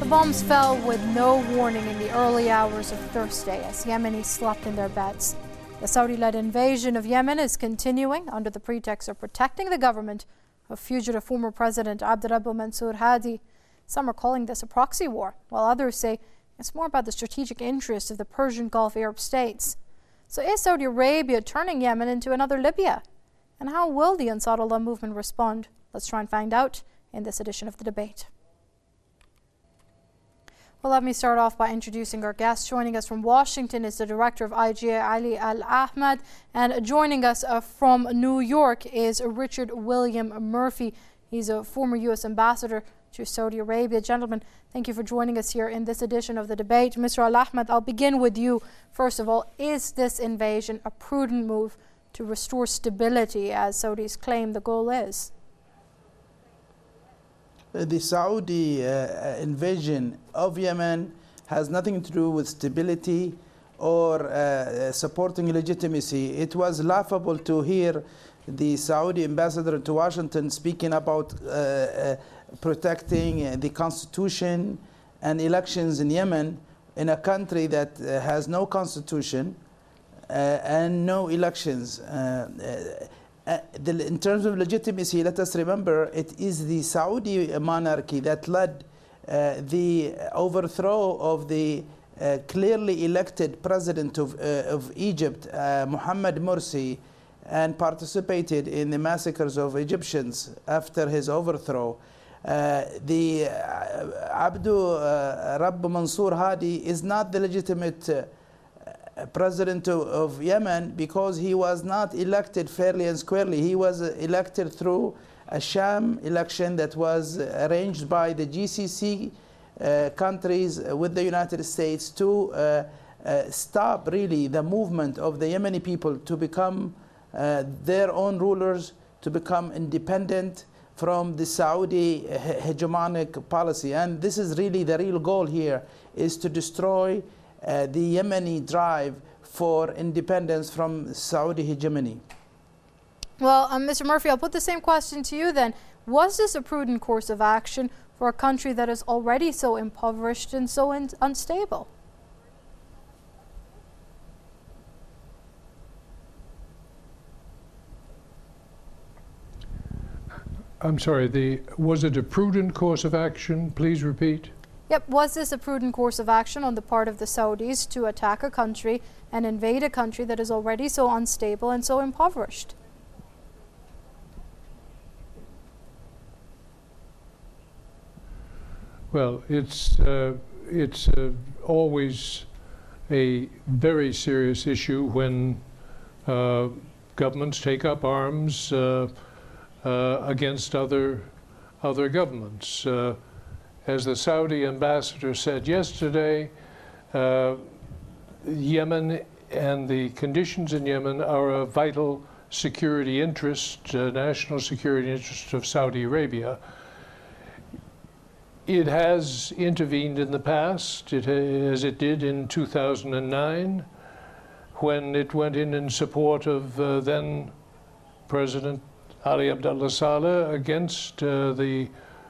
bombs fell with no warning in the early hours of Thursday as Yemenis slept in their beds. The Saudi-led invasion of Yemen is continuing under the pretext of protecting the government of fugitive former President Abdurrabbu Mansour Hadi. Some are calling this a proxy war, while others say it's more about the strategic interests of the Persian Gulf Arab states. So is Saudi Arabia turning Yemen into another Libya? And how will the Ansarullah movement respond? Let's try and find out in this edition of The Debate. Well, let me start off by introducing our guest. Joining us from Washington is the director of IGA, Ali Al-Ahmad, and joining us from New York is Richard William Murphy. He's a former U.S. ambassador to Saudi Arabia. Gentlemen, thank you for joining us here in this edition of The Debate. Mr. Al-Ahmad, I'll begin with you. First of all, is this invasion a prudent move to restore stability, as Saudis claim the goal is? The Saudi invasion of Yemen has nothing to do with stability or supporting legitimacy. It was laughable to hear the Saudi ambassador to Washington speaking about protecting the constitution and elections in Yemen, in a country that has no constitution and no elections. In terms of legitimacy, let us remember it is the Saudi monarchy that led the overthrow of the clearly elected president of Egypt, Mohammed Morsi, and participated in the massacres of Egyptians after his overthrow. The Abdurrabbu Mansour Hadi is not the legitimate president of Yemen because he was not elected fairly and squarely. He was elected through a sham election that was arranged by the GCC countries with the United States to stop really the movement of the Yemeni people to become their own rulers, to become independent from the Saudi hegemonic policy. And this is really the real goal here, is to destroy the Yemeni drive for independence from Saudi hegemony. Well, Mr. Murphy, I'll put the same question to you then. Was this a prudent course of action for a country that is already so impoverished and so unstable? I'm sorry, was it a prudent course of action? Please repeat. Yep. Was this a prudent course of action on the part of the Saudis to attack a country and invade a country that is already so unstable and so impoverished? Well, it's always a very serious issue when governments take up arms against other governments. As the Saudi ambassador said yesterday, Yemen and the conditions in Yemen are a vital security interest, national security interest of Saudi Arabia. It has intervened in the past, as it did in 2009, when it went in support of then President Ali Abdullah Saleh against the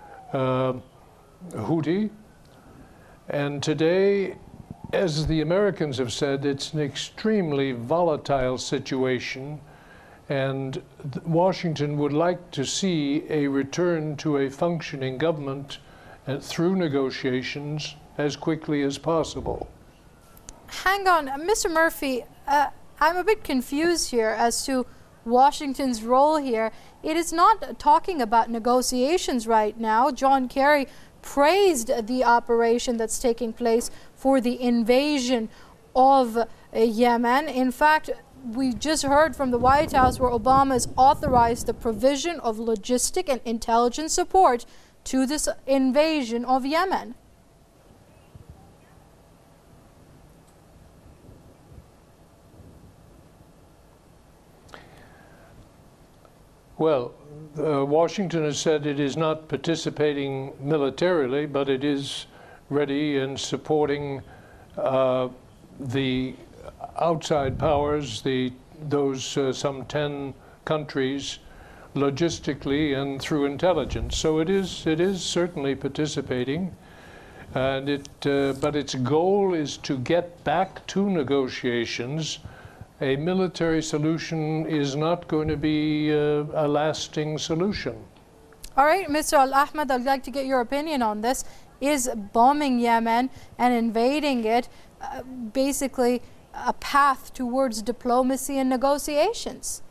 Houthi. And today, as the Americans have said, it's an extremely volatile situation, and Washington would like to see a return to a functioning government through negotiations as quickly as possible. Hang on, Mr. Murphy, I'm a bit confused here as to Washington's role here. It is not talking about negotiations right now. John Kerry praised the operation that's taking place for the invasion of Yemen. In fact, we just heard from the White House where Obama has authorized the provision of logistic and intelligence support to this invasion of Yemen. Well, Washington has said it is not participating militarily, but it is ready and supporting the outside powers, those some 10 countries, logistically and through intelligence. So it is certainly participating. And but its goal is to get back to negotiations. A military solution is not going to be a lasting solution. All right, Mr. Al-Ahmad, I'd like to get your opinion on this. Is bombing Yemen and invading it basically a path towards diplomacy and negotiations?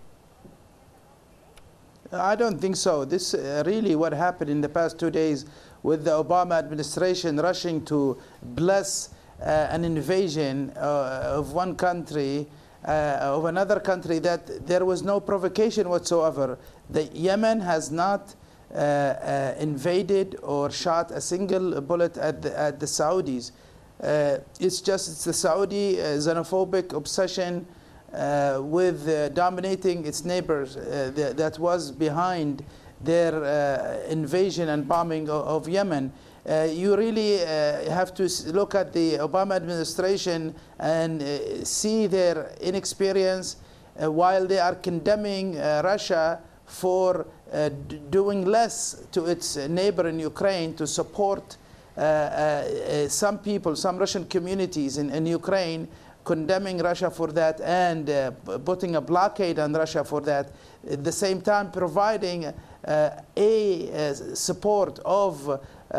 I don't think so. This really what happened in the past 2 days with the Obama administration rushing to bless an invasion of one country, of another country, that there was no provocation whatsoever. Yemen has not invaded or shot a single bullet at the Saudis. It's the Saudi xenophobic obsession with dominating its neighbors that was behind their invasion and bombing of Yemen. You really have to look at the Obama administration and see their inexperience while they are condemning Russia for doing less to its neighbor in Ukraine to support some people, some Russian communities in Ukraine, condemning Russia for that and putting a blockade on Russia for that. At the same time, providing a support of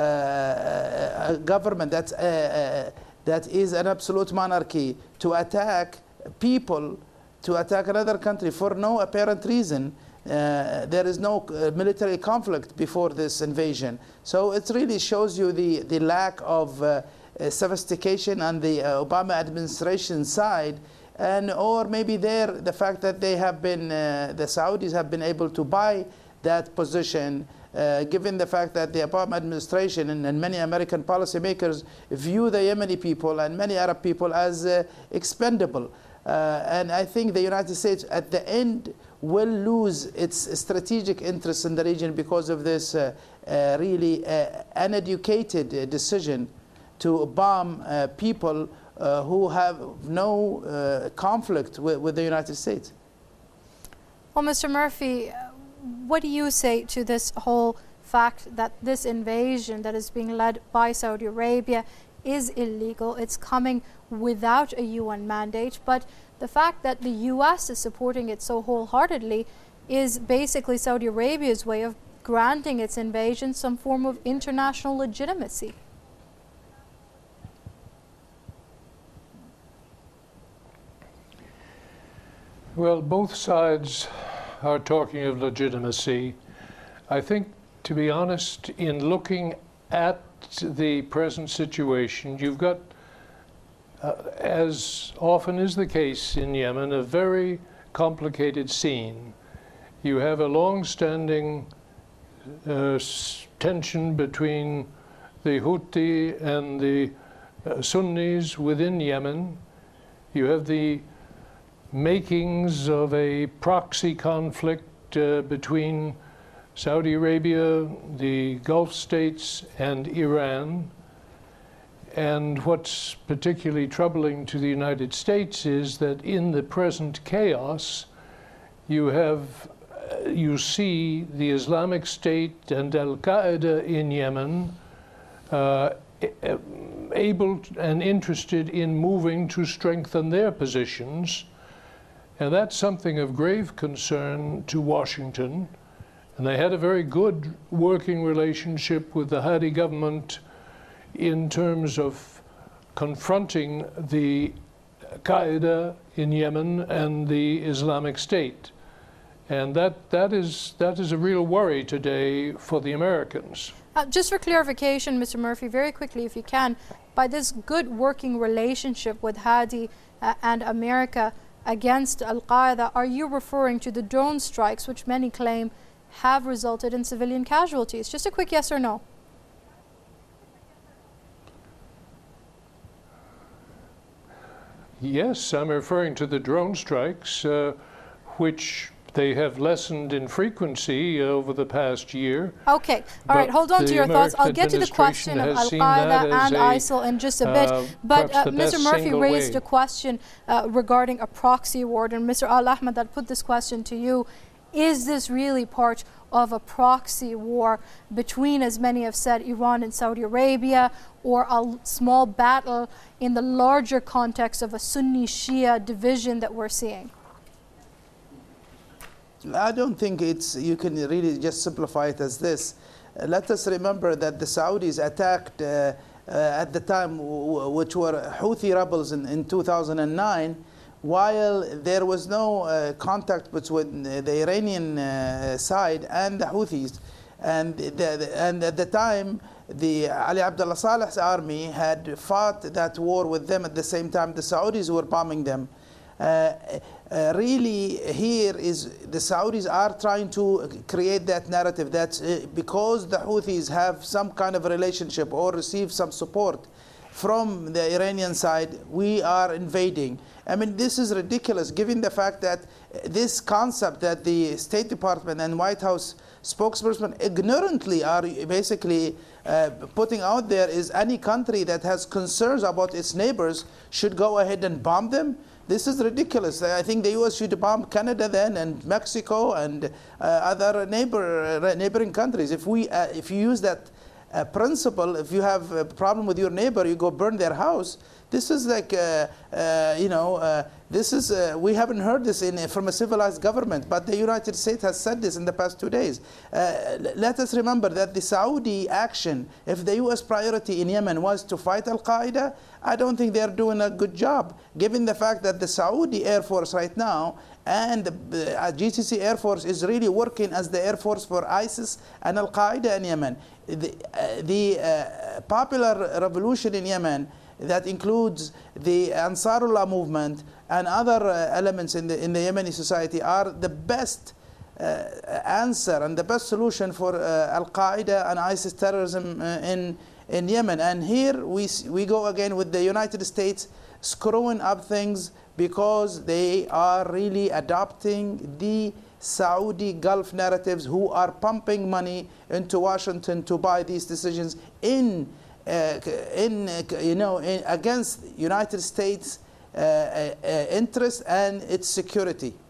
a government that is an absolute monarchy to attack people, to attack another country for no apparent reason. There is no military conflict before this invasion. So it really shows you the lack of sophistication on the Obama administration side, and or maybe the fact that they have been, the Saudis have been able to buy that position, given the fact that the Obama administration and many American policymakers view the Yemeni people and many Arab people as expendable. And I think the United States at the end will lose its strategic interests in the region because of this really uneducated decision to bomb people who have no conflict with the United States. Well, Mr. Murphy, what do you say to this whole fact that this invasion that is being led by Saudi Arabia is illegal? It's coming without a UN mandate, but the fact that the US is supporting it so wholeheartedly is basically Saudi Arabia's way of granting its invasion some form of international legitimacy. Well, both sides are talking of legitimacy. I think, to be honest, in looking at the present situation, you've got, as often is the case in Yemen, a very complicated scene. You have a long-standing tension between the Houthi and the Sunnis within Yemen. You have the makings of a proxy conflict between Saudi Arabia, the Gulf states, and Iran. And what's particularly troubling to the United States is that in the present chaos, you see the Islamic State and Al-Qaeda in Yemen able and interested in moving to strengthen their positions. And that's something of grave concern to Washington. And they had a very good working relationship with the Hadi government in terms of confronting the Qaeda in Yemen and the Islamic State. And that is a real worry today for the Americans. Just for clarification, Mr. Murphy, very quickly if you can, by this good working relationship with Hadi and America against Al-Qaeda, are you referring to the drone strikes which many claim have resulted in civilian casualties? Just a quick yes or no. Yes, I'm referring to the drone strikes, which they have lessened in frequency over the past year. Okay, all right, hold on to your thoughts. I'll get to the question of Al-Qaeda and ISIL in just a bit. But Mr. Murphy raised a question regarding a proxy war. And Mr. Al-Ahmad, I'll put this question to you. Is this really part of a proxy war between, as many have said, Iran and Saudi Arabia, or a small battle in the larger context of a Sunni-Shia division that we're seeing? I don't think you can really just simplify it as this. Let us remember that the Saudis attacked at the time, which were Houthi rebels in 2009, while there was no contact between the Iranian side and the Houthis. And at the time, the Ali Abdullah Saleh's army had fought that war with them at the same time the Saudis were bombing them. Really, here is the Saudis are trying to create that narrative that because the Houthis have some kind of a relationship or receive some support from the Iranian side, we are invading. I mean, this is ridiculous, given the fact that this concept that the State Department and White House spokesperson ignorantly are basically putting out there is any country that has concerns about its neighbors should go ahead and bomb them. This is ridiculous. I think the U.S. should bomb Canada then, and Mexico, and other neighboring countries. If you use that principle, if you have a problem with your neighbor, you go burn their house. This is like, we haven't heard this from a civilized government, but the United States has said this in the past 2 days. Let us remember that the Saudi action, if the U.S. priority in Yemen was to fight Al-Qaeda, I don't think they're doing a good job, given the fact that the Saudi Air Force right now and the GCC Air Force is really working as the Air Force for ISIS and Al-Qaeda in Yemen. The popular revolution in Yemen, that includes the Ansarullah movement and other elements in the Yemeni society, are the best answer and the best solution for Al-Qaeda and ISIS terrorism in Yemen. And here we go again with the United States screwing up things because they are really adopting the Saudi Gulf narratives, who are pumping money into Washington to buy these decisions against United States interests and its security.